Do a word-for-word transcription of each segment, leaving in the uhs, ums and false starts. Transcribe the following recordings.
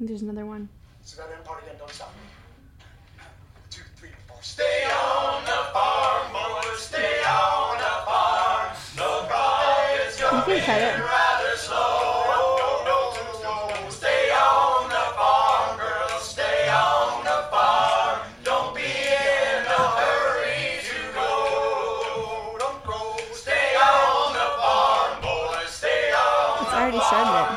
think there's another one. So that end part again, don't stop. Two, three, four. Stay on the farm, boys, stay on the farm. No guy is coming rather slow. Stay on the farm, girls, stay on the farm. Don't be in a hurry to go. Don't go. Stay on the farm, boys, stay on the farm. It's already started.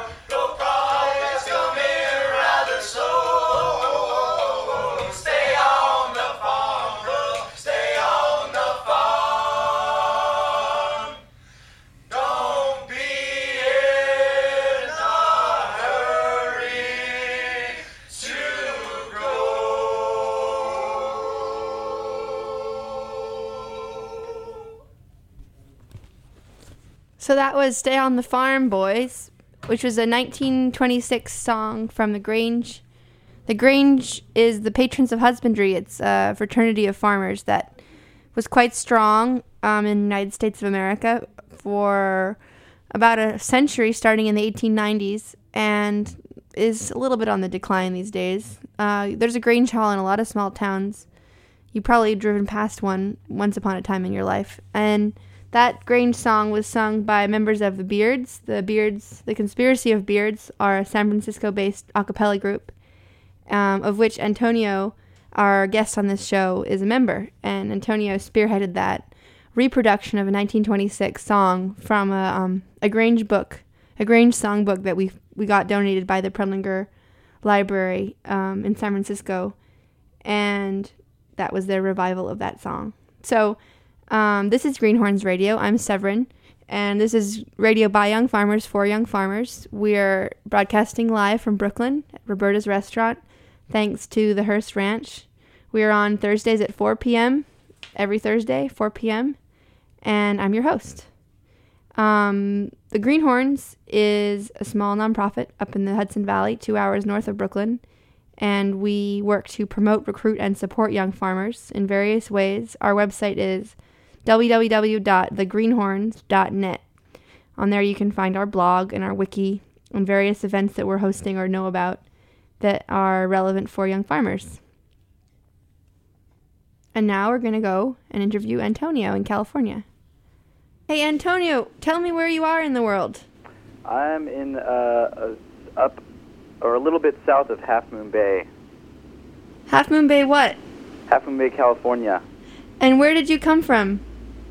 So that was Stay on the Farm, Boys, which was a nineteen twenty-six song from the Grange. The Grange is the patrons of husbandry. It's a fraternity of farmers that was quite strong um, in the United States of America for about a century, starting in the eighteen nineties, and is a little bit on the decline these days. Uh, there's a Grange Hall in a lot of small towns. You've probably driven past one once upon a time in your life. And that Grange song was sung by members of the Beards. The Beards, the Conspiracy of Beards, are a San Francisco-based a cappella group, um, of which Antonio, our guest on this show, is a member. And Antonio spearheaded that reproduction of a nineteen twenty-six song from a, um, a Grange book, a Grange songbook that we we got donated by the Prudlinger Library um, in San Francisco. And that was their revival of that song. So Um, this is Greenhorns Radio. I'm Severin, and this is radio by young farmers for young farmers. We're broadcasting live from Brooklyn at Roberta's Restaurant, thanks to the Hearst Ranch. We are on Thursdays at four p.m., every Thursday, four p.m., and I'm your host. Um, the Greenhorns is a small nonprofit up in the Hudson Valley, two hours north of Brooklyn, and we work to promote, recruit, and support young farmers in various ways. Our website is w w w dot the greenhorns dot net. On there you can find our blog and our wiki and various events that we're hosting or know about that are relevant for young farmers. And now we're going to go and interview Antonio in California. Hey Antonio, tell me where you are in the world. I'm in uh, a, up or a little bit south of Half Moon Bay. Half Moon Bay what? Half Moon Bay, California. And where did you come from?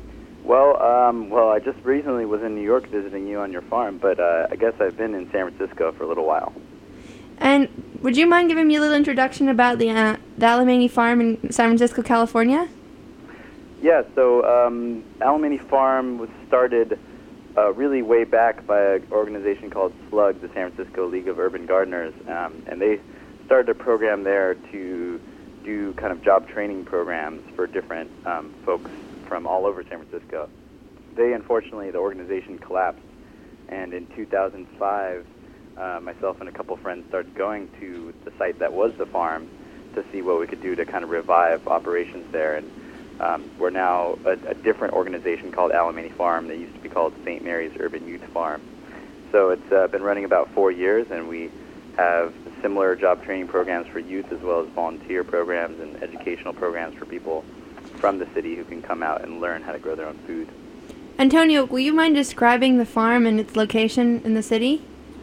Well, um, well, I just recently was in New York visiting you on your farm, but uh, I guess I've been in San Francisco for a little while. And would you mind giving me a little introduction about the, uh, the Alemany Farm in San Francisco, California? Yeah, so um, Alemany Farm was started uh, really way back by an organization called SLUG, the San Francisco League of Urban Gardeners, um, and they started a program there to do kind of job training programs for different um, folks from all over San Francisco. They, unfortunately, the organization collapsed, and in two thousand five, uh, myself and a couple friends started going to the site that was the farm to see what we could do to kind of revive operations there. And um, we're now a, a different organization called Alemany Farm that used to be called Saint Mary's Urban Youth Farm. So it's uh, been running about four years, and we have similar job training programs for youth as well as volunteer programs and educational programs for people from the city who can come out and learn how to grow their own food. Antonio, will you mind describing the farm and its location in the city?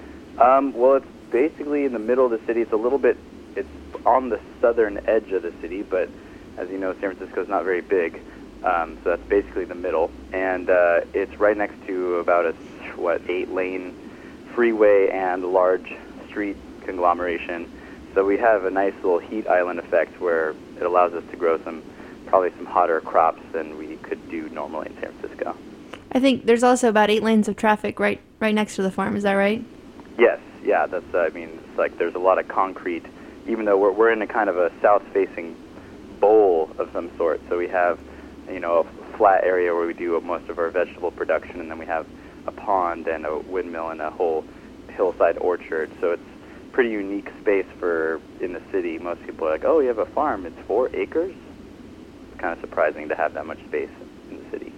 Um, well, it's basically in the middle of the city. It's a little bit, it's on the southern edge of the city, but as you know, San Francisco is not very big, um, so that's basically the middle. And uh, it's right next to about a, what, eight-lane freeway and large street conglomeration. So we have a nice little heat island effect where it allows us to grow some, probably some hotter crops than we could do normally in San Francisco. I think there's also about eight lanes of traffic right right next to the farm. Is that right? Yes, yeah. That's. Uh, I mean, it's like there's a lot of concrete. Even though we're we're in a kind of a south-facing bowl of some sort, so we have, you know, a flat area where we do most of our vegetable production, and then we have a pond and a windmill and a whole hillside orchard. So it's pretty unique space for in the city. Most people are like, "Oh, you have a farm? It's four acres." It's kind of surprising to have that much space in the city.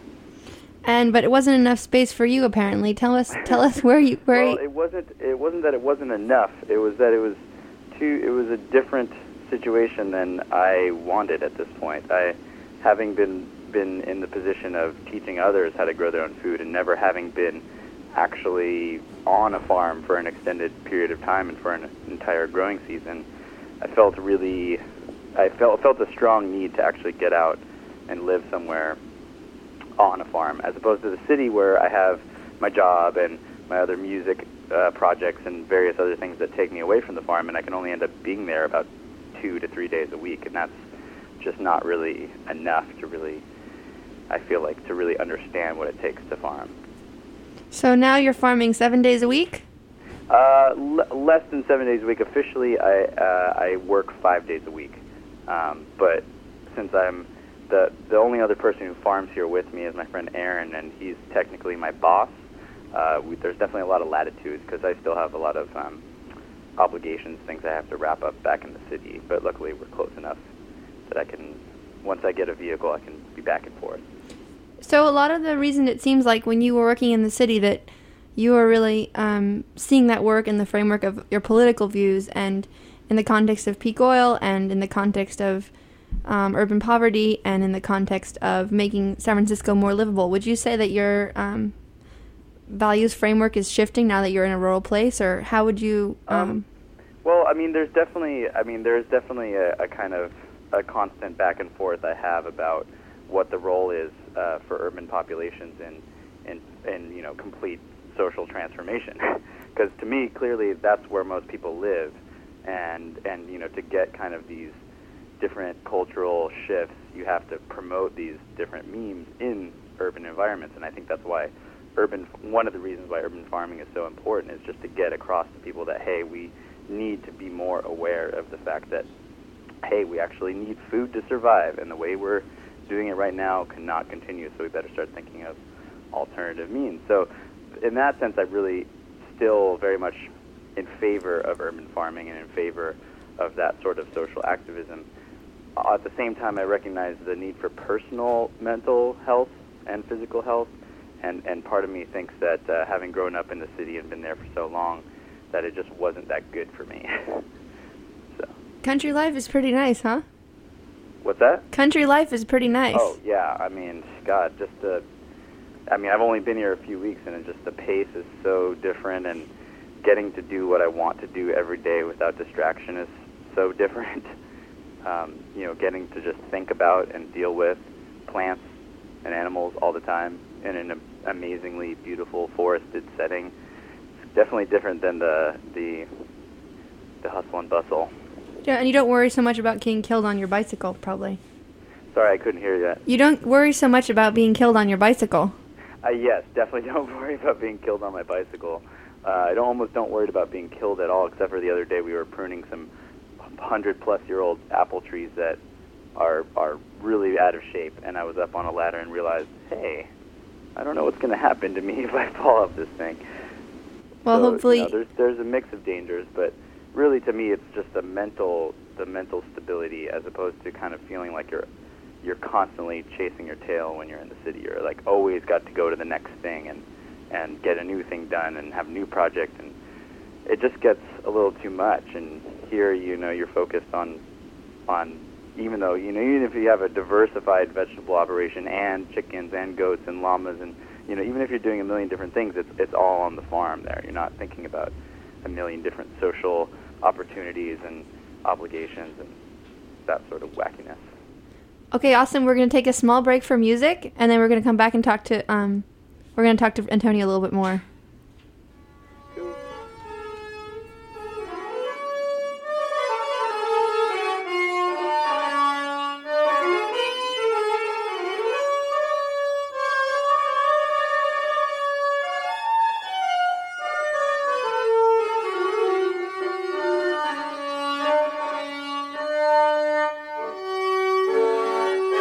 And but it wasn't enough space for you, apparently. Tell us, tell us where you where. Well, you... it wasn't. It wasn't that it wasn't enough. It was that it was too. It was a different situation than I wanted at this point. I, having been been in the position of teaching others how to grow their own food, and never having been actually on a farm for an extended period of time and for an entire growing season, I felt really, I felt felt a strong need to actually get out and live somewhere on a farm, as opposed to the city where I have my job and my other music uh, projects and various other things that take me away from the farm, and I can only end up being there about two to three days a week, and that's just not really enough to really, I feel like, to really understand what it takes to farm. So now you're farming seven days a week? Uh, l- less than seven days a week. Officially, I uh, I work five days a week. Um, but since I'm the the only other person who farms here with me is my friend Aaron, and he's technically my boss, uh, we, there's definitely a lot of latitude because I still have a lot of um, obligations, things I have to wrap up back in the city. But luckily, we're close enough that I can, once I get a vehicle, I can be back and forth. So a lot of the reason it seems like when you were working in the city that you were really um, seeing that work in the framework of your political views and in the context of peak oil and in the context of um, urban poverty and in the context of making San Francisco more livable. Would you say that your um, values framework is shifting now that you're in a rural place, or how would you... Um, um, well, I mean, there's definitely, I mean, there's definitely a, a kind of a constant back and forth I have about what the role is uh, for urban populations in, in, in, you know, complete social transformation. Because to me, clearly, that's where most people live. And, and, you know, to get kind of these different cultural shifts, you have to promote these different memes in urban environments. And I think that's why urban, one of the reasons why urban farming is so important is just to get across to people that, hey, we need to be more aware of the fact that, hey, we actually need food to survive, and the way we're doing it right now cannot continue, so we better start thinking of alternative means. So in that sense, I'm really still very much in favor of urban farming and in favor of that sort of social activism. Uh, at the same time, I recognize the need for personal mental health and physical health, and, and part of me thinks that uh, having grown up in the city and been there for so long, that it just wasn't that good for me. So. Country life is pretty nice, huh? What's that? Country life is pretty nice. Oh, yeah. I mean, God, just the... I mean, I've only been here a few weeks, and it just the pace is so different, and getting to do what I want to do every day without distraction is so different. Um, you know, getting to just think about and deal with plants and animals all the time in an amazingly beautiful forested setting. It's definitely different than the the the hustle and bustle. Yeah, and you don't worry so much about getting killed on your bicycle, probably. Sorry, I couldn't hear that. You don't worry so much about being killed on your bicycle. Uh, yes, definitely don't worry about being killed on my bicycle. Uh, I don't, almost don't worry about being killed at all, except for the other day we were pruning some hundred-plus-year-old apple trees that are are really out of shape, and I was up on a ladder and realized, hey, I don't know what's going to happen to me if I fall off this thing. Well, so, hopefully... You know, there's, there's a mix of dangers, but really to me it's just the mental, the mental stability as opposed to kind of feeling like you're you're constantly chasing your tail when you're in the city. You're like always got to go to the next thing and, and get a new thing done and have a new project, and it just gets a little too much. And here, you know, you're focused on, on even though, you know, even if you have a diversified vegetable operation and chickens and goats and llamas and, you know, even if you're doing a million different things, it's, it's all on the farm there. You're not thinking about a million different social opportunities and obligations and that sort of wackiness. Okay, Austin, we're going to take a small break for music, and then we're going to come back and talk to, um, we're going to talk to Antonio a little bit more.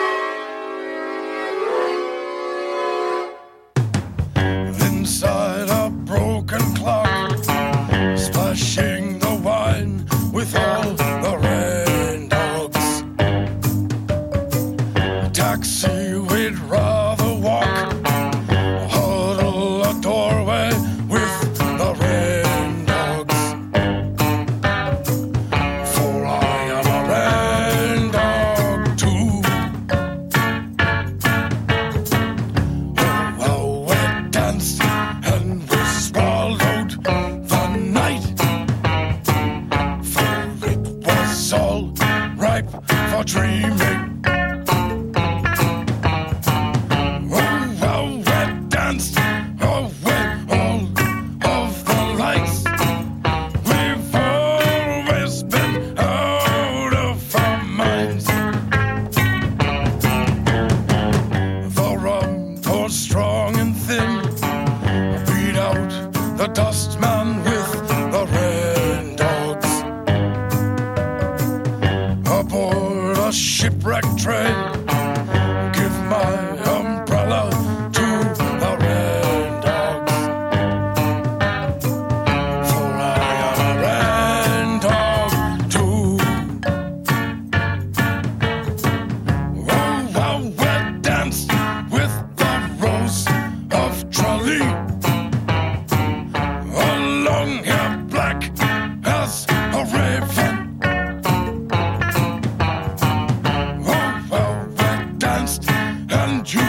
Inside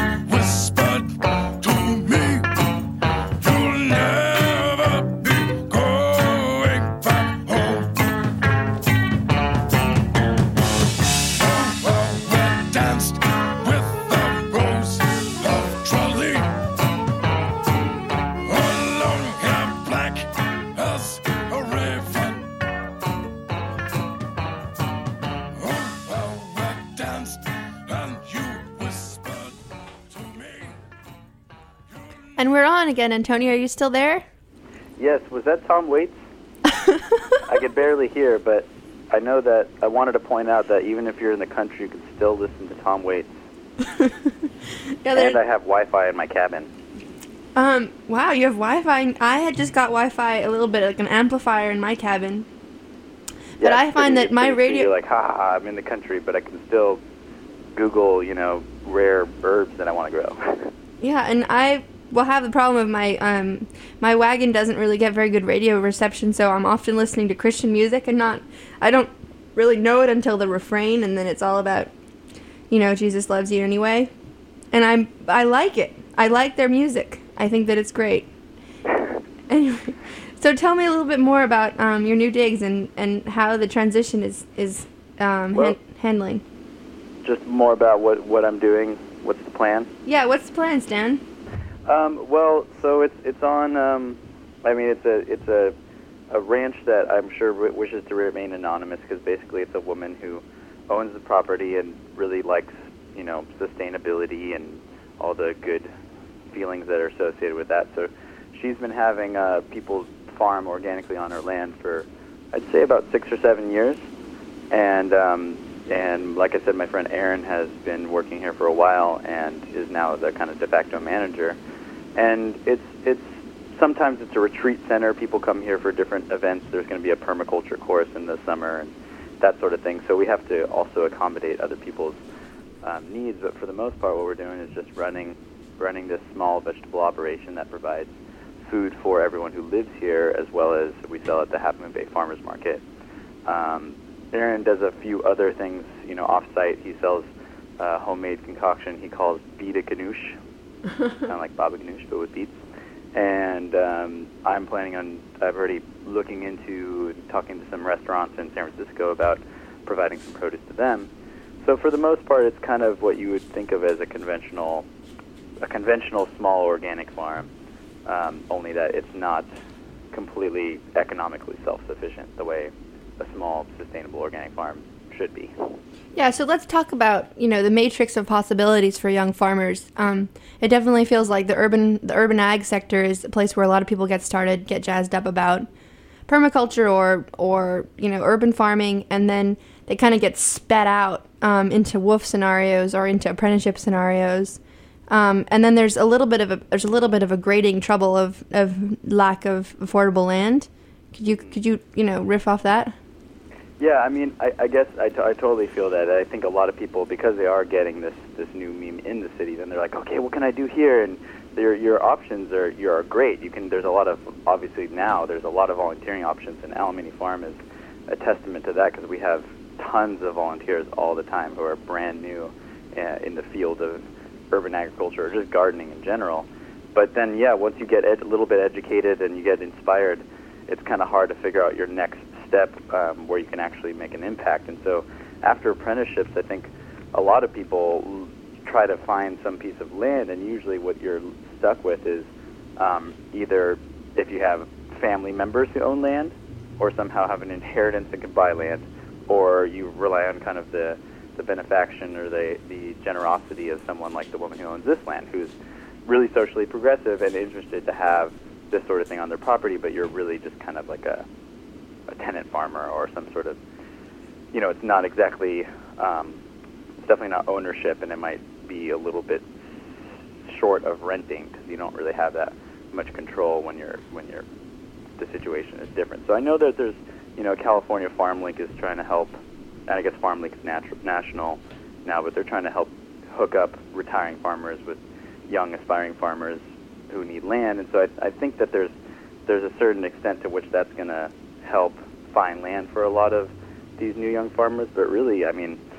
whispered to me, you'll never be going back home. Oh, oh, we danced with the rose of Trolley, her long hair black as a raven. Oh, oh, we danced and you whispered to me. And we're on again, Antonio. Are you still there? Yes, was that Tom Waits? I could barely hear, but I know that I wanted to point out that even if you're in the country, you can still listen to Tom Waits. Yeah, there- And I have Wi-Fi in my cabin. Um, wow, you have Wi-Fi. I had just got Wi-Fi a little bit, like an amplifier in my cabin. But Yeah, I it's find pretty- that my it's pretty radio- You're like, ha, ha, ha, I'm in the country, but I can still Google, you know, rare herbs that I want to grow. Yeah, and I will have the problem of my um my wagon doesn't really get very good radio reception, so I'm often listening to Christian music and not I don't really know it until the refrain, and then it's all about, you know, Jesus loves you anyway. And I'm I like it. I like their music. I think that it's great. Anyway, so tell me a little bit more about um, your new digs and, and how the transition is is um, Well- han- handling. Just more about what, what I'm doing. What's the plan? Yeah, what's the plan, Stan? Um, well, so it's it's on. Um, I mean, it's a it's a a ranch that I'm sure w- wishes to remain anonymous because basically it's a woman who owns the property and really likes, you know, sustainability and all the good feelings that are associated with that. So she's been having uh, people farm organically on her land for, I'd say, about six or seven years, and um, and like I said, my friend Aaron has been working here for a while and is now the kind of de facto manager. And it's it's sometimes it's a retreat center. People come here for different events. There's going to be a permaculture course in the summer and that sort of thing. So we have to also accommodate other people's um, needs. But for the most part, what we're doing is just running running this small vegetable operation that provides food for everyone who lives here, as well as we sell at the Half Moon Bay Farmers Market. Um, Aaron does a few other things, you know, off-site. He sells uh, homemade concoction he calls Beet a Ganoush, kind of like Baba Ganoush, but with beets. And um, I'm planning on, I've already looking into talking to some restaurants in San Francisco about providing some produce to them. So for the most part, it's kind of what you would think of as a conventional, a conventional small organic farm, um, only that it's not completely economically self-sufficient the way a small sustainable organic farm should be. Yeah, so let's talk about, you know, the matrix of possibilities for young farmers. Um, it definitely feels like the urban the urban ag sector is a place where a lot of people get started, get jazzed up about permaculture or, or you know, urban farming, and then they kind of get spat out um, into wolf scenarios or into apprenticeship scenarios. Um, and then there's a little bit of a there's a little bit of a grading trouble of, of lack of affordable land. Could you could you you know riff off that? Yeah, I mean, I, I guess I, t- I totally feel that. I think a lot of people, because they are getting this, this new meme in the city, then they're like, okay, what can I do here? And your your options are you are great. You can. There's a lot of obviously now there's a lot of volunteering options, and Alamany Farm is a testament to that because we have tons of volunteers all the time who are brand new uh, in the field of urban agriculture or just gardening in general. But then, yeah, once you get ed- a little bit educated and you get inspired, it's kind of hard to figure out your next step um, where you can actually make an impact. And so after apprenticeships, I think a lot of people l- try to find some piece of land, and usually what you're stuck with is um, either if you have family members who own land or somehow have an inheritance and can buy land, or you rely on kind of the, the benefaction or the, the generosity of someone like the woman who owns this land, who's really socially progressive and interested to have this sort of thing on their property, but you're really just kind of like a a tenant farmer or some sort of, you know, it's not exactly, um, it's definitely not ownership, and it might be a little bit short of renting because you don't really have that much control when you're, when you're, the situation is different. So I know that there's, you know, California Farm Link is trying to help, and I guess Farm Link is natu- national now, but they're trying to help hook up retiring farmers with young aspiring farmers who need land. And so I, I think that there's, there's a certain extent to which that's going to help find land for a lot of these new young farmers. But really, I mean,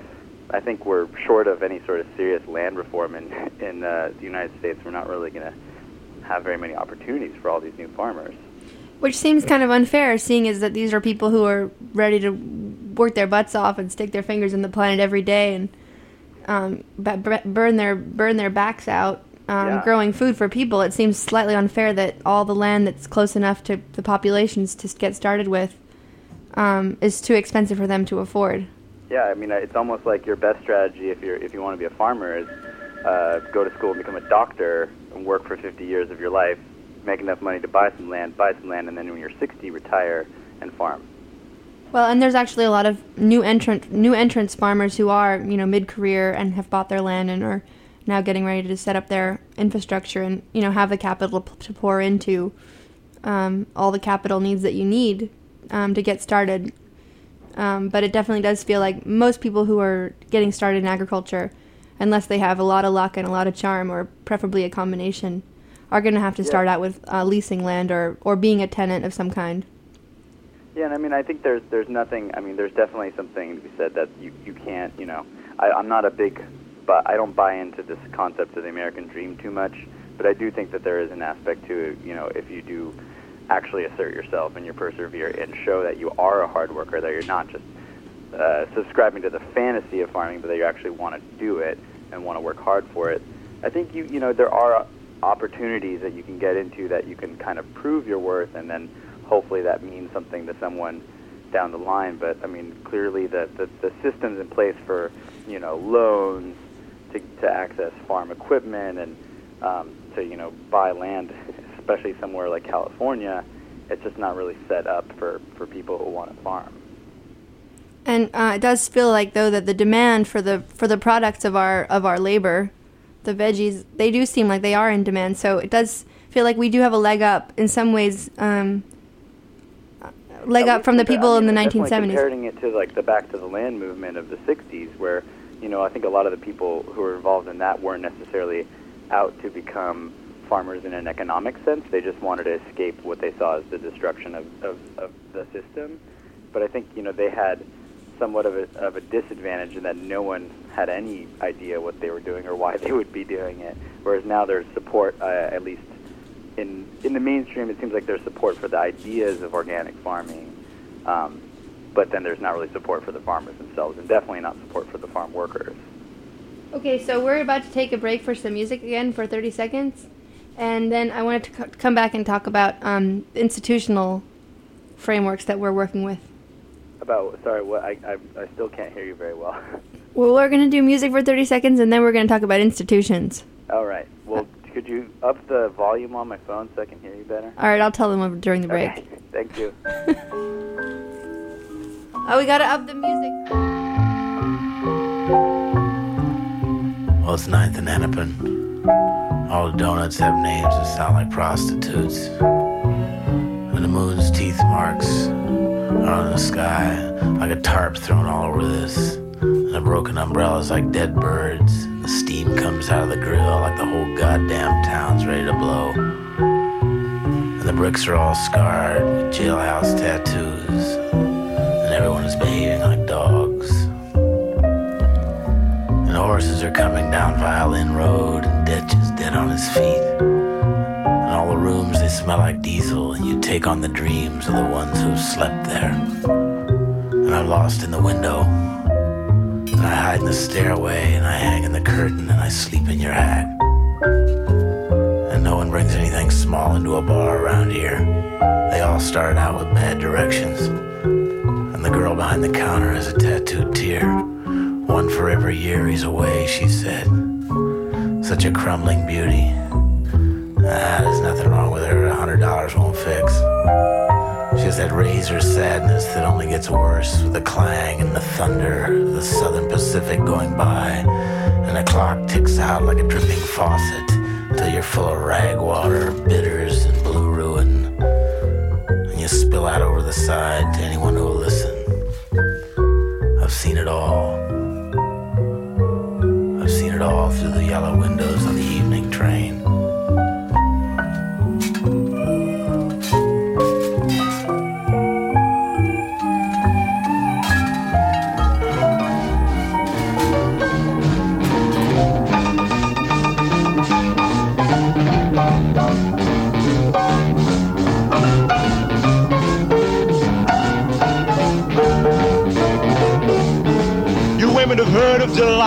I think we're short of any sort of serious land reform in in uh, the United States. We're not really going to have very many opportunities for all these new farmers. Which seems kind of unfair, seeing as that these are people who are ready to work their butts off and stick their fingers in the planet every day and um, b- burn their burn their backs out um, Yeah. growing food for people. It seems slightly unfair that all the land that's close enough to the populations to get started with um, is too expensive for them to afford. Yeah, I mean, it's almost like your best strategy if you're if you want to be a farmer is uh, go to school and become a doctor and work for fifty years of your life, make enough money to buy some land, buy some land, and then when you're sixty, retire and farm. Well, and there's actually a lot of new entrant new entrants farmers who are, you know, mid-career and have bought their land and are now getting ready to set up their infrastructure and, you know, have the capital p- to pour into um, all the capital needs that you need um, to get started. Um, but it definitely does feel like most people who are getting started in agriculture, unless they have a lot of luck and a lot of charm, or preferably a combination, are going to have to Yeah. start out with uh, leasing land or, or being a tenant of some kind. Yeah, and I mean, I think there's there's nothing. I mean, there's definitely something to be said that you you can't. You know, I, I'm not a big, but I don't buy into this concept of the American dream too much. But I do think that there is an aspect to it. You know, if you do actually assert yourself and you persevere and show that you are a hard worker, that you're not just uh, subscribing to the fantasy of farming, but that you actually want to do it and want to work hard for it. I think you you know there are opportunities that you can get into that you can kind of prove your worth, and then hopefully that means something to someone down the line. But I mean, clearly the the, the systems in place for, you know, loans to to access farm equipment and um, to, you know, buy land, especially somewhere like California, it's just not really set up for, for people who want to farm. And uh, it does feel like, though, that the demand for the for the products of our of our labor, the veggies, they do seem like they are in demand. So it does feel like we do have a leg up in some ways, um, leg Yeah, up from the we- people I in the mean, nineteen definitely seventies. Comparing it to like the Back to the Land movement of the sixties, where, you know, I think a lot of the people who were involved in that weren't necessarily out to become farmers in an economic sense. They just wanted to escape what they saw as the destruction of, of, of the system. But I think, you know, they had somewhat of a, of a disadvantage in that no one had any idea what they were doing or why they would be doing it. Whereas now there's support, uh, at least in in the mainstream, it seems like there's support for the ideas of organic farming, um, but then there's not really support for the farmers themselves, and definitely not support for the farm workers. Okay, so we're about to take a break for some music again for thirty seconds. And then I wanted to co- come back and talk about um, institutional frameworks that we're working with. About, sorry, what I, I, I still can't hear you very well. Well, we're going to do music for thirty seconds, and then we're going to talk about institutions. All right. Well, could you up the volume on my phone so I can hear you better? All right, I'll tell them over during the break. Okay. Thank you. Oh, we got to up the music. Well, it's ninth and Hennepin. All the donuts have names that sound like prostitutes. And the moon's teeth marks are on the sky like a tarp thrown all over this. And the broken umbrellas like dead birds. And the steam comes out of the grill like the whole goddamn town's ready to blow. And the bricks are all scarred with jailhouse tattoos. And everyone is behaving like dogs. And the horses are coming down Violin Road, and Ditch is dead on his feet. And all the rooms, they smell like diesel, and you take on the dreams of the ones who've slept there. And I'm lost in the window, and I hide in the stairway, and I hang in the curtain, and I sleep in your hat. And no one brings anything small into a bar around here. They all start out with bad directions. And the girl behind the counter has a tattooed tear. One for every year he's away, she said. Such a crumbling beauty. Ah, there's nothing wrong with her. A hundred dollars won't fix. She has that razor sadness that only gets worse with the clang and the thunder of the Southern Pacific going by. And the clock ticks out like a dripping faucet until you're full of rag water, bitters, and blue ruin. And you spill out over the side to anyone who will listen. I've seen it all. I've seen it all through the yellow windows on the evening train.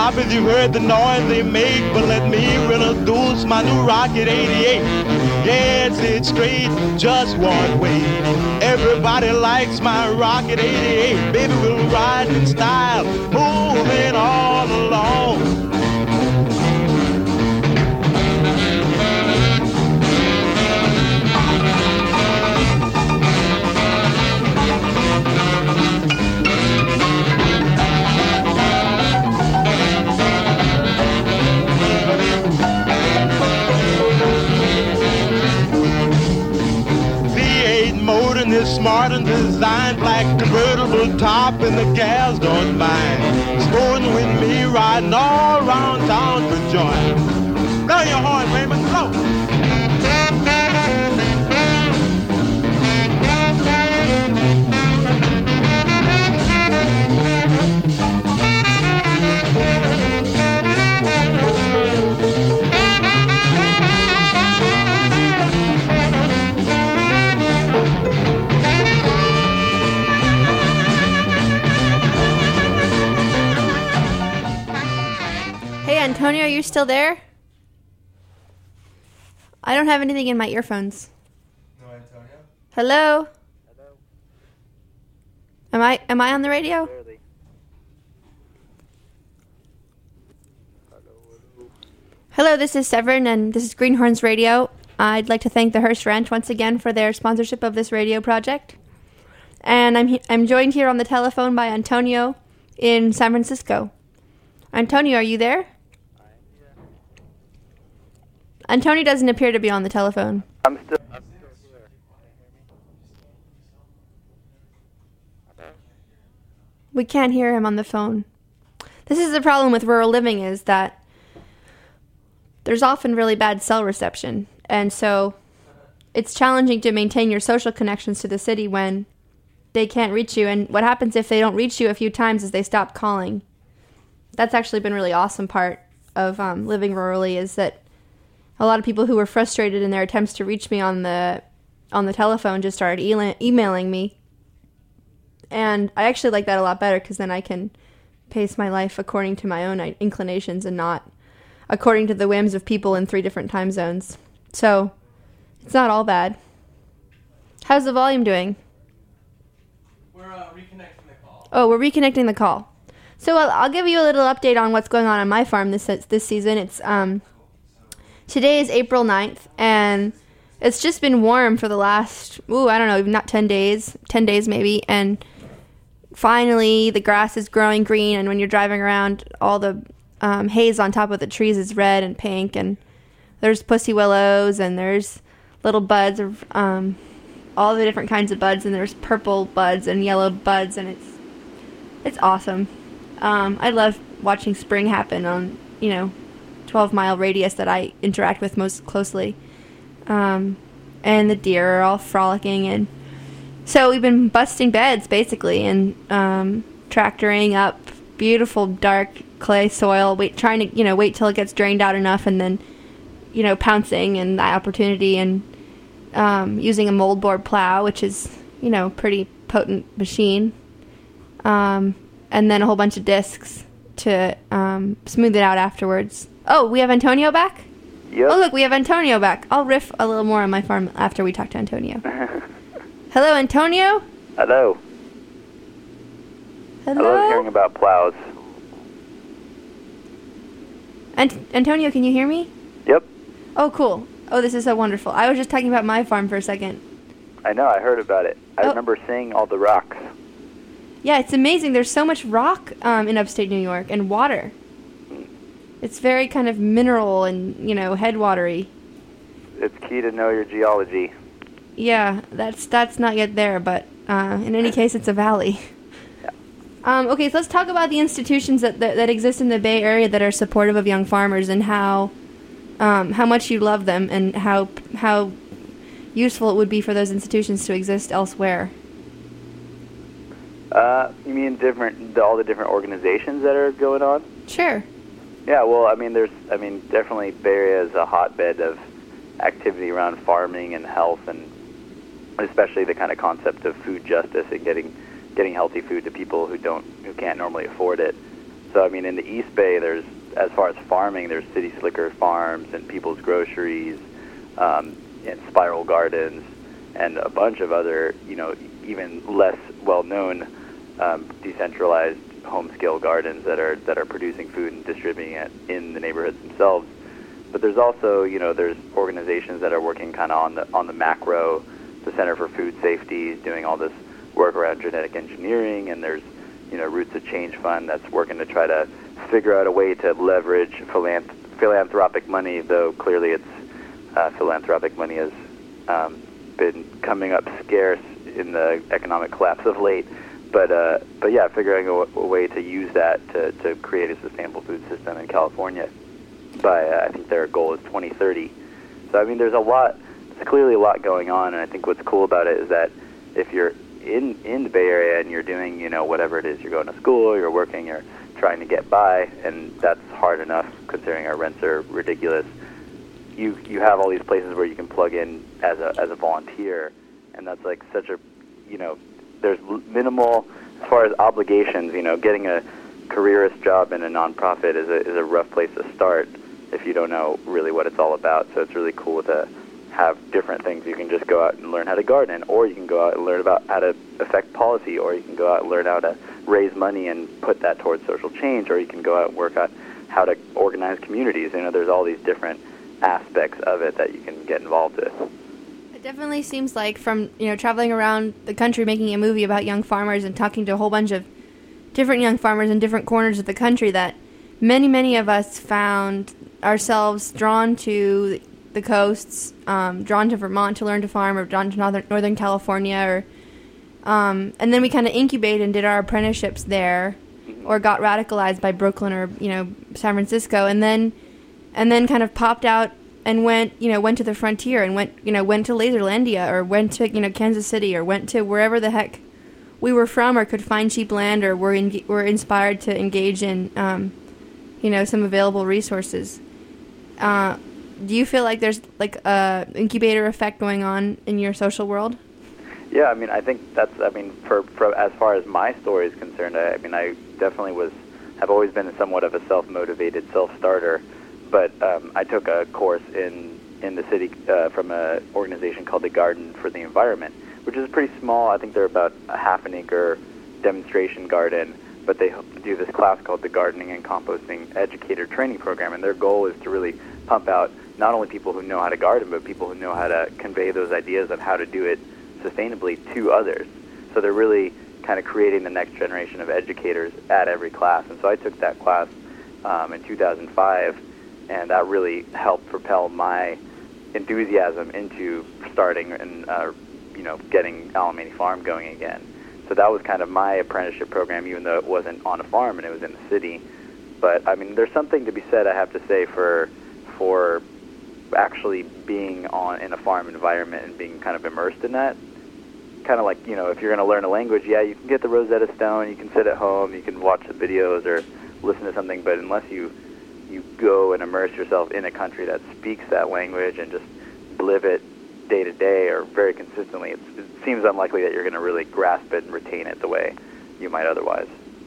top if you heard the noise they make. But let me introduce my new Rocket eighty-eight. Yes, it's straight, just one way. Everybody likes my Rocket eighty-eight. Baby, we'll ride in style, moving all along. Is smart and designed, black convertible top, and the gals don't mind. Sporting with me, riding all around town for joy. Blow your horn, Raymond, blow. Antonio, are you still there? I don't have anything in my earphones. No, Antonio? Hello? Hello. Am I am I on the radio? Clearly. Hello, this is Severin, and this is Greenhorns Radio. I'd like to thank the Hearst Ranch once again for their sponsorship of this radio project. And I'm he- I'm joined here on the telephone by Antonio in San Francisco. Antonio, are you there? Antonio doesn't appear to be on the telephone. I'm still, I'm still here. We can't hear him on the phone. This is the problem with rural living, is that there's often really bad cell reception. And so it's challenging to maintain your social connections to the city when they can't reach you. And what happens if they don't reach you a few times is they stop calling. That's actually been a really awesome part of um, living rurally, is that a lot of people who were frustrated in their attempts to reach me on the on the telephone just started e- emailing me. And I actually like that a lot better, because then I can pace my life according to my own inclinations and not according to the whims of people in three different time zones. So it's not all bad. How's the volume doing? We're uh, reconnecting the call. Oh, we're reconnecting the call. So I'll, I'll give you a little update on what's going on on my farm this this season. It's um today is April ninth, and it's just been warm for the last, ooh, I don't know, not ten days, ten days maybe, and finally the grass is growing green, and when you're driving around, all the um, haze on top of the trees is red and pink, and there's pussy willows, and there's little buds of um, all the different kinds of buds, and there's purple buds and yellow buds, and it's it's awesome. Um, I love watching spring happen on, you know, twelve mile radius that I interact with most closely. Um, and the deer are all frolicking, and so we've been busting beds basically, and um, tractoring up beautiful dark clay soil, wait, trying to, you know, wait till it gets drained out enough, and then, you know, pouncing and the opportunity, and um, using a moldboard plow, which is, you know, pretty potent machine, um, and then a whole bunch of discs to um, smooth it out afterwards. Oh, we have Antonio back? Yep. Oh, look, we have Antonio back. I'll riff a little more on my farm after we talk to Antonio. Hello, Antonio? Hello. Hello? I love hearing about plows. Ant- Antonio, can you hear me? Yep. Oh, cool. Oh, this is so wonderful. I was just talking about my farm for a second. I know, I heard about it. I Oh. remember seeing all the rocks. Yeah, it's amazing. There's so much rock um, in upstate New York, and water. It's very kind of mineral and, you know, headwatery. It's key to know your geology. Yeah, that's that's not yet there, but uh, in any case, it's a valley. Yeah. Um, okay, so let's talk about the institutions that, that that exist in the Bay Area that are supportive of young farmers, and how um, how much you love them, and how how useful it would be for those institutions to exist elsewhere. Uh, you mean different, the, all the different organizations that are going on? Sure. Yeah, well, I mean, there's, I mean, definitely Bay Area is a hotbed of activity around farming and health, and especially the kind of concept of food justice and getting getting healthy food to people who don't, who can't normally afford it. So I mean, in the East Bay, there's, as far as farming, there's City Slicker Farms and People's Groceries, um, and Spiral Gardens, and a bunch of other, you know, even less well-known um, decentralized home-scale gardens that are that are producing food and distributing it in the neighborhoods themselves. But there's also, you know, there's organizations that are working kind of on the on the macro. The Center for Food Safety is doing all this work around genetic engineering, and there's, you know, Roots of Change Fund that's working to try to figure out a way to leverage philanth- philanthropic money, though clearly it's uh, philanthropic money has um, been coming up scarce in the economic collapse of late. But uh, but yeah, figuring a, w- a way to use that to, to create a sustainable food system in California by, uh, I think their goal is twenty thirty. So I mean, there's a lot, there's clearly a lot going on, and I think what's cool about it is that if you're in, in the Bay Area and you're doing, you know, whatever it is, you're going to school, you're working, you're trying to get by, and that's hard enough considering our rents are ridiculous. You you have all these places where you can plug in as a as a volunteer, and that's like such a, you know, there's minimal as far as obligations. You know, getting a careerist job in a nonprofit is a is a rough place to start if you don't know really what it's all about. So it's really cool to have different things. You can just go out and learn how to garden, or you can go out and learn about how to affect policy, or you can go out and learn how to raise money and put that towards social change, or you can go out and work on how to organize communities. You know, there's all these different aspects of it that you can get involved with. It definitely seems like, from, you know, traveling around the country making a movie about young farmers and talking to a whole bunch of different young farmers in different corners of the country, that many, many of us found ourselves drawn to the coasts, um, drawn to Vermont to learn to farm, or drawn to Northern, Northern California, or um, and then we kind of incubated and did our apprenticeships there, or got radicalized by Brooklyn or, you know, San Francisco, and then and then kind of popped out and went, you know, went to the frontier and went, you know, went to Laserlandia, or went to, you know, Kansas City, or went to wherever the heck we were from, or could find cheap land, or were in, were inspired to engage in, um, you know, some available resources. Uh, do you feel like there's like a incubator effect going on in your social world? Yeah, I mean, I think that's, I mean, for, for as far as my story is concerned, I, I mean, I definitely was, have always been somewhat of a self-motivated self-starter, but um, I took a course in, in the city uh, from an organization called the Garden for the Environment, which is pretty small. I think they're about a half an acre demonstration garden, but they do this class called the Gardening and Composting Educator Training Program, and their goal is to really pump out not only people who know how to garden, but people who know how to convey those ideas of how to do it sustainably to others. So they're really kind of creating the next generation of educators at every class. And so I took that class um, in two thousand five, and that really helped propel my enthusiasm into starting and uh, you know, getting Alamany Farm going again. So that was kind of my apprenticeship program, even though it wasn't on a farm and it was in the city. But I mean, there's something to be said, I have to say, for for actually being on in a farm environment and being kind of immersed in that. Kind of like, you know, if you're going to learn a language, yeah, you can get the Rosetta Stone, you can sit at home, you can watch the videos or listen to something, but unless you you go and immerse yourself in a country that speaks that language and just live it day to day or very consistently, it's, it seems unlikely that you're going to really grasp it and retain it the way you might otherwise.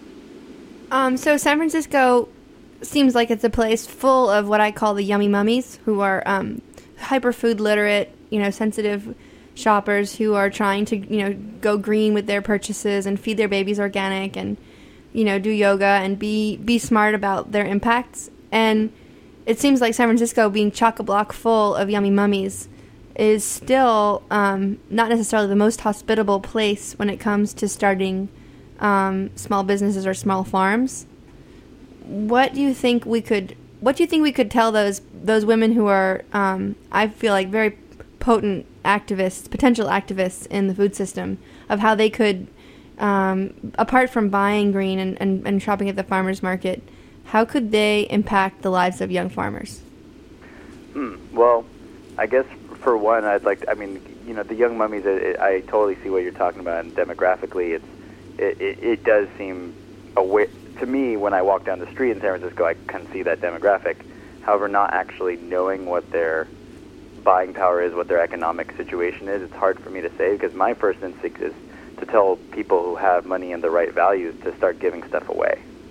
Um, so San Francisco seems like it's a place full of what I call the yummy mummies, who are um, hyper food literate, you know, sensitive shoppers who are trying to, you know, go green with their purchases and feed their babies organic and, you know, do yoga and be be smart about their impacts. And it seems like San Francisco, being chock-a-block full of yummy mummies, is still um, not necessarily the most hospitable place when it comes to starting um, small businesses or small farms. What do you think we could? What do you think we could tell those those women who are, um, I feel like, very potent activists, potential activists in the food system, of how they could, um, apart from buying green and, and, and shopping at the farmers market, how could they impact the lives of young farmers? Hmm. Well, I guess for one, I'd like to, I mean, you know, the young mummies, it, I totally see what you're talking about, and demographically, it's it, it, it does seem aware. To me, when I walk down the street in San Francisco, I can see that demographic. However, not actually knowing what their buying power is, what their economic situation is, it's hard for me to say, because my first instinct is to tell people who have money and the right values to start giving stuff away.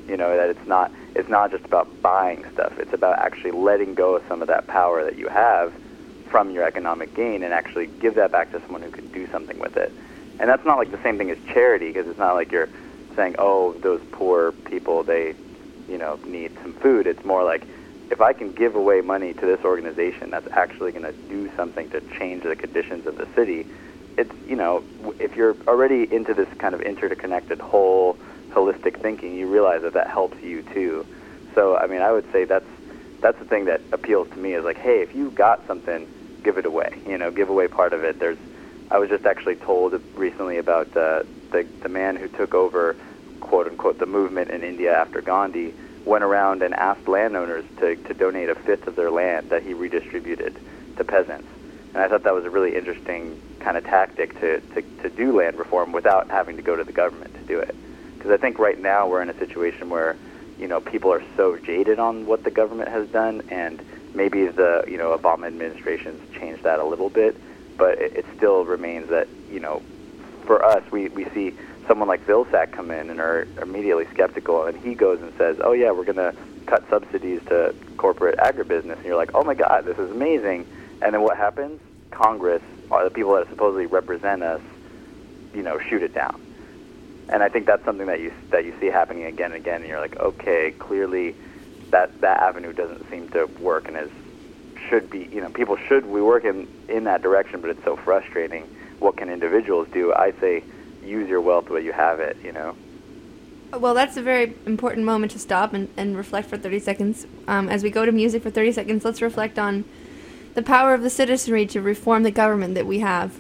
You know, that it's not it's not just about buying stuff. It's about actually letting go of some of that power that you have from your economic gain and actually give that back to someone who can do something with it. And that's not like the same thing as charity, because it's not like you're saying, oh, those poor people, they, you know, need some food. It's more like, if I can give away money to this organization that's actually going to do something to change the conditions of the city, it's, you know, if you're already into this kind of interconnected whole holistic thinking, you realize that that helps you too. So, I mean, I would say that's that's the thing that appeals to me, is like, hey, if you got something, give it away. You know, give away part of it. There's, I was just actually told recently about uh, the the man who took over, quote unquote, the movement in India after Gandhi, went around and asked landowners to, to donate a fifth of their land that he redistributed to peasants. And I thought that was a really interesting kind of tactic to, to, to do land reform without having to go to the government to do it. Because I think right now we're in a situation where, you know, people are so jaded on what the government has done, and maybe the, you know, Obama administration's changed that a little bit, but it, it still remains that, you know, for us, we, we see someone like Vilsack come in and are immediately skeptical, and he goes and says, oh yeah, we're going to cut subsidies to corporate agribusiness, and you're like, oh my God, this is amazing. And then what happens? Congress, or the people that supposedly represent us, you know, shoot it down. And I think that's something that you that you see happening again and again, and you're like, okay, clearly that that avenue doesn't seem to work, and is should be, you know, people should we work in, in that direction, but it's so frustrating. What can individuals do? I say, use your wealth while you have it, you know. Well, that's a very important moment to stop and, and reflect for thirty seconds. Um, as we go to music for thirty seconds, let's reflect on the power of the citizenry to reform the government that we have.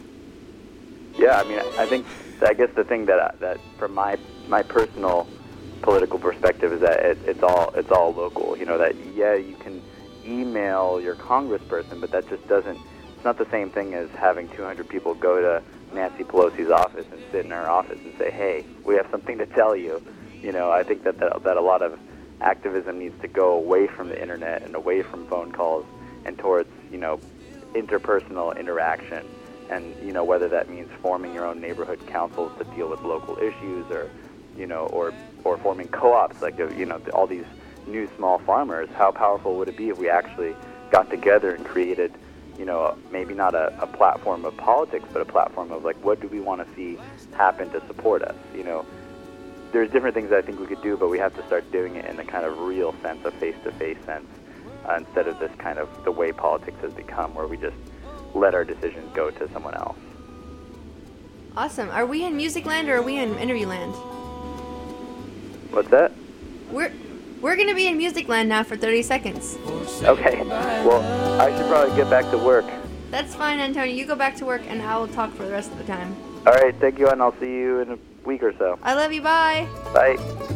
Yeah, I mean, I think, I guess the thing that, that from my my personal political perspective is that it, it's all it's all local. You know, that, yeah, you can email your congressperson, but that just doesn't, it's not the same thing as having two hundred people go to Nancy Pelosi's office and sit in her office and say, hey, we have something to tell you. You know, I think that, that that a lot of activism needs to go away from the internet and away from phone calls and towards, you know, interpersonal interaction. And, you know, whether that means forming your own neighborhood councils to deal with local issues, or, you know, or or forming co-ops, like, you know, all these new small farmers. How powerful would it be if we actually got together and created, you know, maybe not a, a platform of politics, but a platform of, like, what do we want to see happen to support us? You know, there's different things that I think we could do, but we have to start doing it in the kind of real sense, of face-to-face sense, uh, instead of this kind of the way politics has become, where we just let our decisions go to someone else. Awesome. Are we in music land or are we in interview land? What's that? We're we're gonna be in music land now for thirty seconds. Okay. Well, I should probably get back to work. That's fine, Antonio. You go back to work and I'll talk for the rest of the time. All right. Thank you, and I'll see you in a week or so. I love you. Bye. Bye.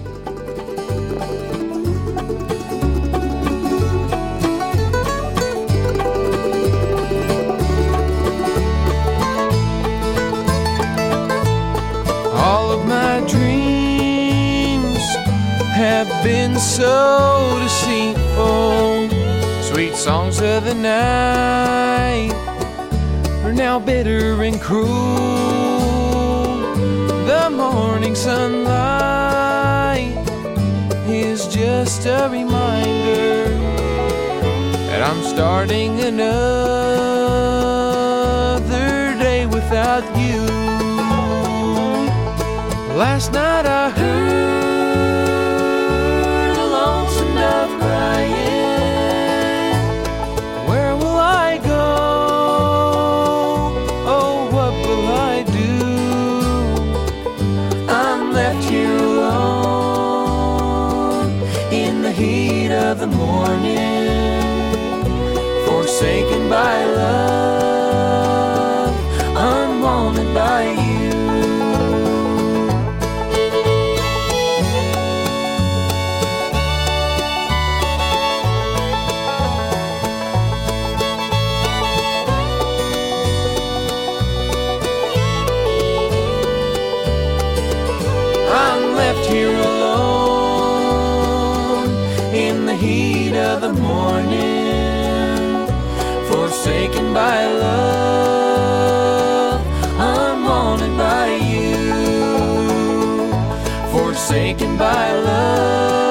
All of my dreams have been so deceitful. Sweet songs of the night are now bitter and cruel. The morning sunlight is just a reminder that I'm starting another day without you. Last night I heard a lonesome dove crying. Where will I go? Oh, what will I do? I'm left here alone in the heat of the morning, forsaken by love, unwanted by you. Here alone in the heat of the morning, forsaken by love, unwanted by you, forsaken by love.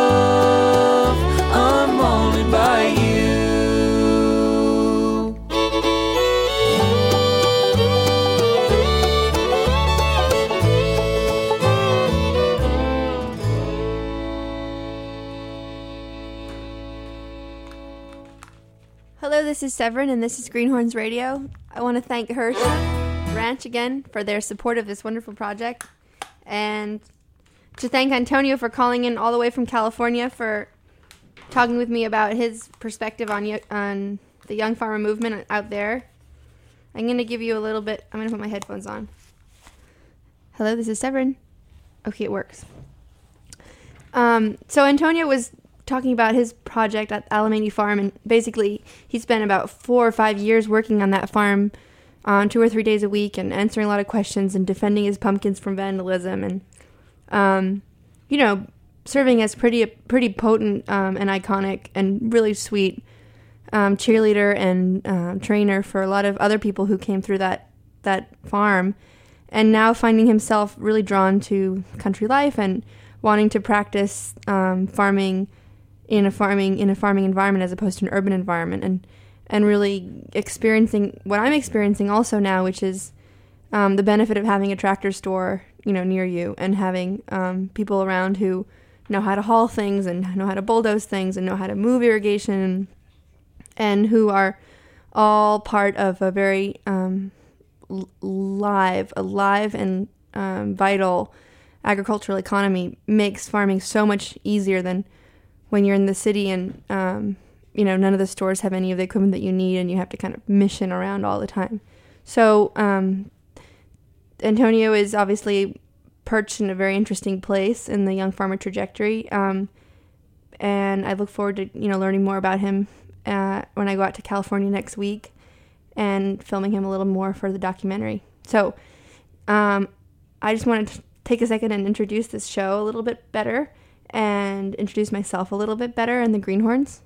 this is Severin, and this is Greenhorns Radio. I want to thank Hirsch Ranch again for their support of this wonderful project, and to thank Antonio for calling in all the way from California for talking with me about his perspective on yo- on the young farmer movement out there. I'm going to give you a little bit. I'm going to put my headphones on. Hello, this is Severin. Okay, it works. Um, so Antonio was talking about his project at Alamany Farm, and basically he spent about four or five years working on that farm on two or three days a week and answering a lot of questions and defending his pumpkins from vandalism and, um, you know, serving as pretty pretty potent um, and iconic and really sweet um, cheerleader and uh, trainer for a lot of other people who came through that that farm, and now finding himself really drawn to country life and wanting to practice um, farming in a farming in a farming environment as opposed to an urban environment, and and really experiencing what I'm experiencing also now, which is um, the benefit of having a tractor store, you know, near you, and having um, people around who know how to haul things and know how to bulldoze things and know how to move irrigation, and who are all part of a very um, live, alive and um, vital agricultural economy. Makes farming so much easier than when you're in the city and, um, you know, none of the stores have any of the equipment that you need and you have to kind of mission around all the time. So um, Antonio is obviously perched in a very interesting place in the young farmer trajectory. Um, and I look forward to, you know, learning more about him uh, when I go out to California next week and filming him a little more for the documentary. So um, I just wanted to take a second and introduce this show a little bit better and introduce myself a little bit better and the Greenhorns.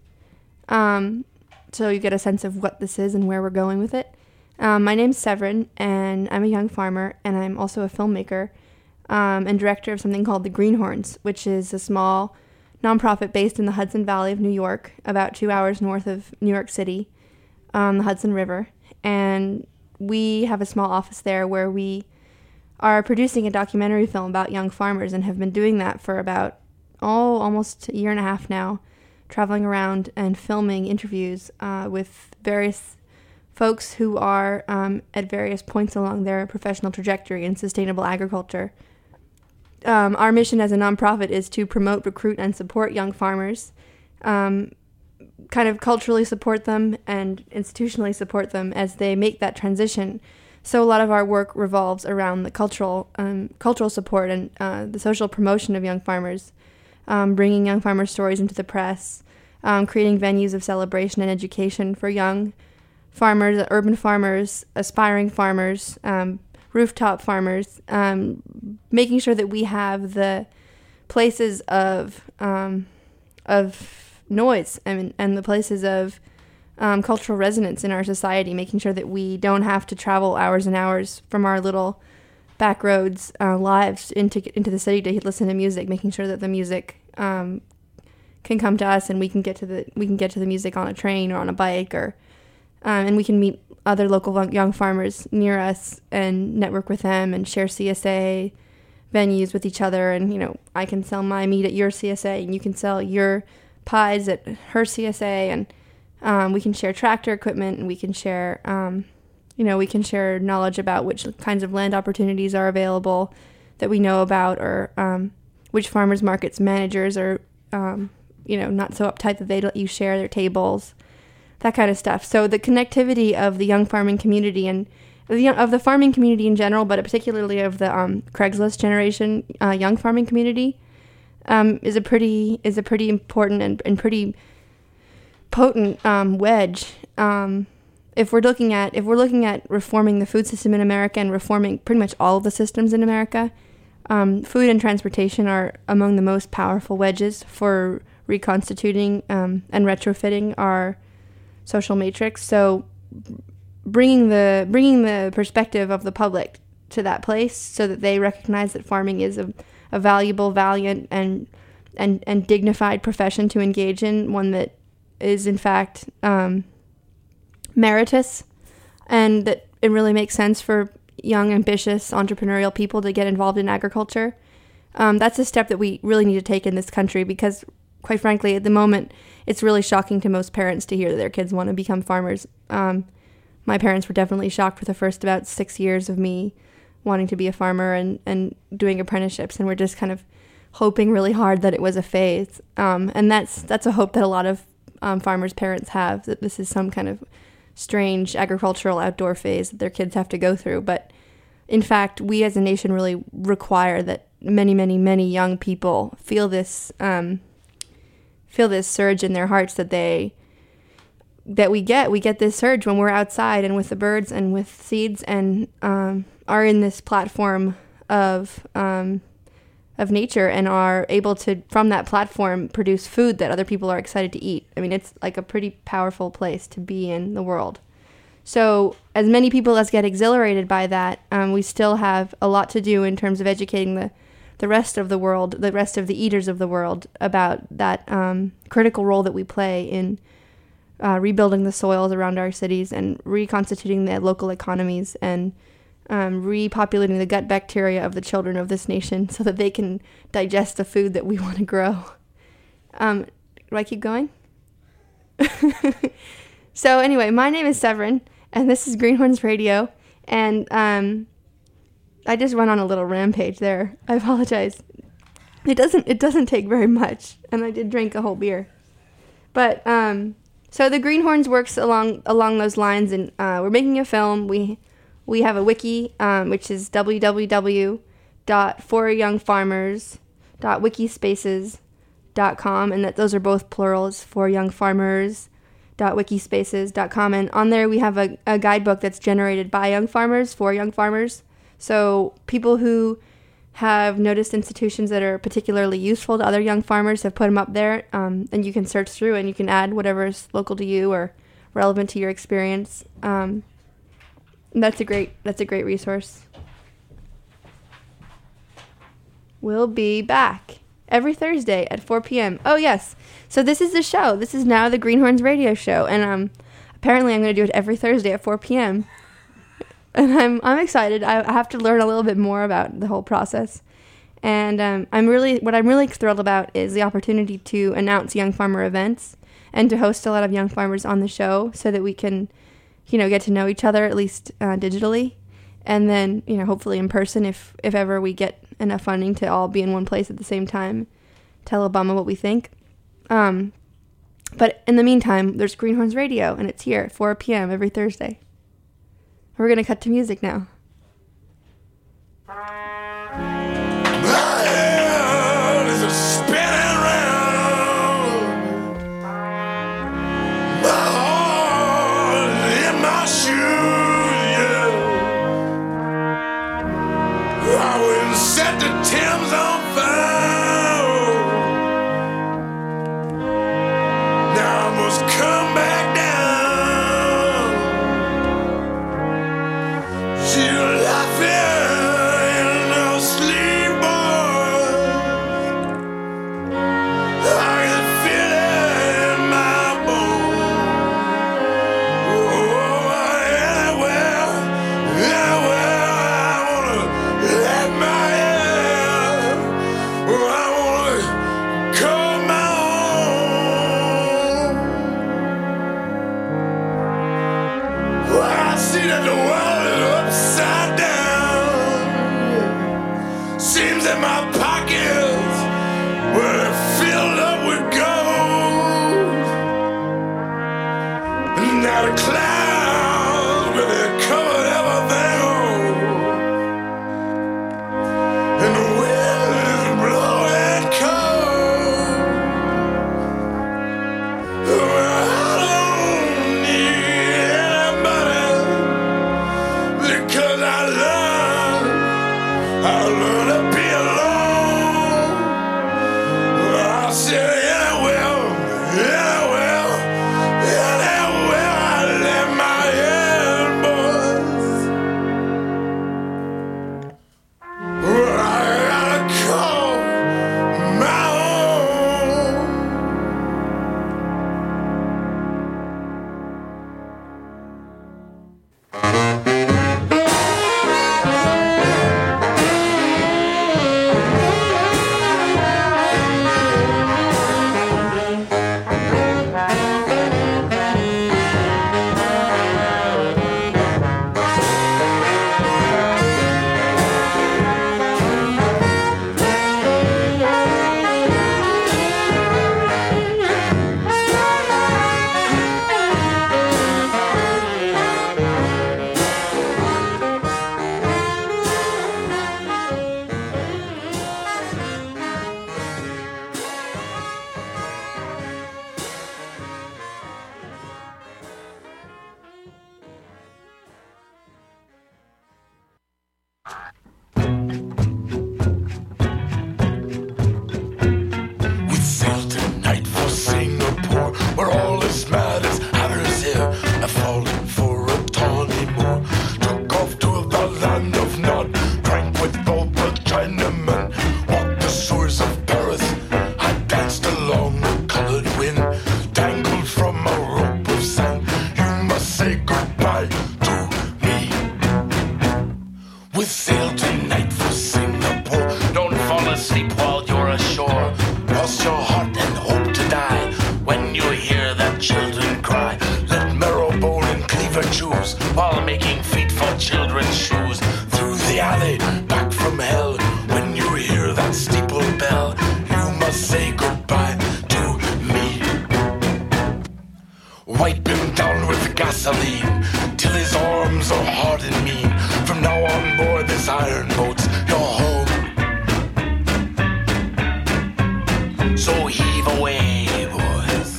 Um, so you get a sense of what this is and where we're going with it. Um, my name's Severin, and I'm a young farmer, and I'm also a filmmaker um, and director of something called the Greenhorns, which is a small nonprofit based in the Hudson Valley of New York, about two hours north of New York City, on the Hudson River. And we have a small office there where we are producing a documentary film about young farmers and have been doing that for about, oh, almost a year and a half now, traveling around and filming interviews uh, with various folks who are um, at various points along their professional trajectory in sustainable agriculture. Um, our mission as a nonprofit is to promote, recruit, and support young farmers, um, kind of culturally support them and institutionally support them as they make that transition. So a lot of our work revolves around the cultural um, cultural support and uh, the social promotion of young farmers, um, bringing young farmer stories into the press, um, creating venues of celebration and education for young farmers, urban farmers, aspiring farmers, um, rooftop farmers, um, making sure that we have the places of um, of noise and, and the places of um, cultural resonance in our society, making sure that we don't have to travel hours and hours from our little back roads uh, lives into into the city to listen to music, making sure that the music um, can come to us and we can get to the we can get to the music on a train or on a bike, or um, and we can meet other local young farmers near us and network with them and share C S A venues with each other. And, you know, I can sell my meat at your C S A and you can sell your pies at her C S A, and um, we can share tractor equipment, and we can share, um, you know, we can share knowledge about which kinds of land opportunities are available that we know about, or um, which farmers markets managers are, um, you know, not so uptight that they let you share their tables, that kind of stuff. So the connectivity of the young farming community and the, of the farming community in general, but particularly of the um, Craigslist generation uh, young farming community, um, is a pretty is a pretty important and, and pretty potent um, wedge. Um, if we're looking at if we're looking at reforming the food system in America and reforming pretty much all of the systems in America, um, food and transportation are among the most powerful wedges for reconstituting um, and retrofitting our social matrix. So bringing the bringing the perspective of the public to that place so that they recognize that farming is a, a valuable, valiant, and and and dignified profession to engage in, one that is in fact um, meritorious, and that it really makes sense for young, ambitious, entrepreneurial people to get involved in agriculture. Um, that's a step that we really need to take in this country, because quite frankly, at the moment, it's really shocking to most parents to hear that their kids want to become farmers. Um, my parents were definitely shocked for the first about six years of me wanting to be a farmer and, and doing apprenticeships, and we're just kind of hoping really hard that it was a phase. Um, and that's that's a hope that a lot of um, farmers' parents have, that this is some kind of strange agricultural outdoor phase that their kids have to go through. But in fact, we as a nation really require that many, many, many young people feel this um, feel this surge in their hearts that they that we get. We get this surge when we're outside and with the birds and with seeds, and um, are in this platform of um, of nature, and are able to, from that platform, produce food that other people are excited to eat. I mean, it's like a pretty powerful place to be in the world. So as many people as get exhilarated by that, um, we still have a lot to do in terms of educating the, the rest of the world, the rest of the eaters of the world, about that um, critical role that we play in uh, rebuilding the soils around our cities and reconstituting the local economies and um, repopulating the gut bacteria of the children of this nation so that they can digest the food that we want to grow. Um, do I keep going? So anyway, my name is Severin, and this is Greenhorns Radio, and um, I just went on a little rampage there. I apologize. It doesn't it doesn't take very much, and I did drink a whole beer. But um, so the Greenhorns works along along those lines, and uh, we're making a film. We we have a wiki, um, which is w w w dot for young farmers dot wikispaces dot com, and that those are both plurals, for young farmers dot wikispaces dot com, and on there we have a, a guidebook that's generated by young farmers for young farmers. So people who have noticed institutions that are particularly useful to other young farmers have put them up there, um, and you can search through and you can add whatever is local to you or relevant to your experience. Um, that's a great that's a great resource. We'll be back every Thursday at four p.m. Oh, yes. So this is the show. This is now the Greenhorns Radio Show. And um, apparently I'm going to do it every Thursday at four p.m. And I'm I'm excited. I have to learn a little bit more about the whole process. And um, I'm really what I'm really thrilled about is the opportunity to announce young farmer events and to host a lot of young farmers on the show so that we can, you know, get to know each other, at least uh, digitally. And then, you know, hopefully in person if, if ever we get enough funding to all be in one place at the same time, tell Obama what we think. Um, but in the meantime, there's Greenhorns Radio, and it's here at four p.m. every Thursday. We're going to cut to music now. My head is a spinning round. My heart is in my shoes, yeah. I wouldn't set the Thames on fire. Now I must come back down. She's laughing in her sleep, boy. I can feel it in my bones. Oh, anywhere, anywhere I wanna let my hair. Oh, I wanna call my own. Well, I see that the world is upside down. Seems that my pockets were filled up with gold. And now the clouds, well, they covered everything over. And the wind is blowing cold. Well, I don't need anybody, because I learned, I learned to be alone. Well, I said anywhere, anywhere, anywhere I lay my head, boys. Well, I gotta call my own. booze while making feet for children's shoes. Through the alley, back from hell, when you hear that steeple bell, you must say goodbye to me. Wipe him down with gasoline till his arms are hard and mean. From now on board this iron boat's your home. So heave away, boys.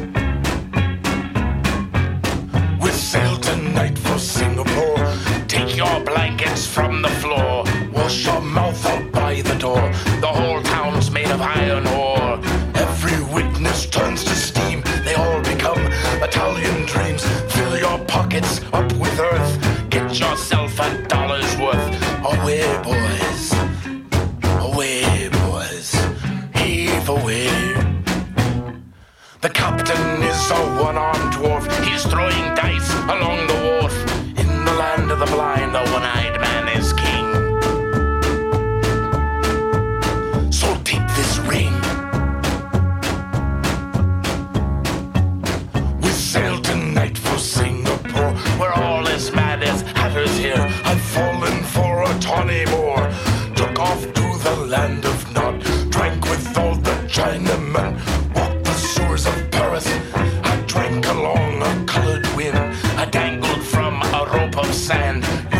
We sail tonight for Singapore. Take your blankets from the floor. Wash your mouth out by the door. The whole town's made of iron ore. Every witness turns to steam. They all become Italian dreams. Fill your pockets up with earth. Get yourself a dollar's worth. Away, boys. Away, boys. Heave away. The captain is a one-armed dwarf. He's throwing dice along the wharf. In the land of the blind, the one-eyed man is king. So take this ring. We sail tonight for Singapore. We're all as mad as hatters here. I've fallen for a tawny Moor. Took off to the land of Nod. Drank with all the Chinamen. Walked the sewers of Paris. I drank along a colored wind. I dangled from a rope of sand.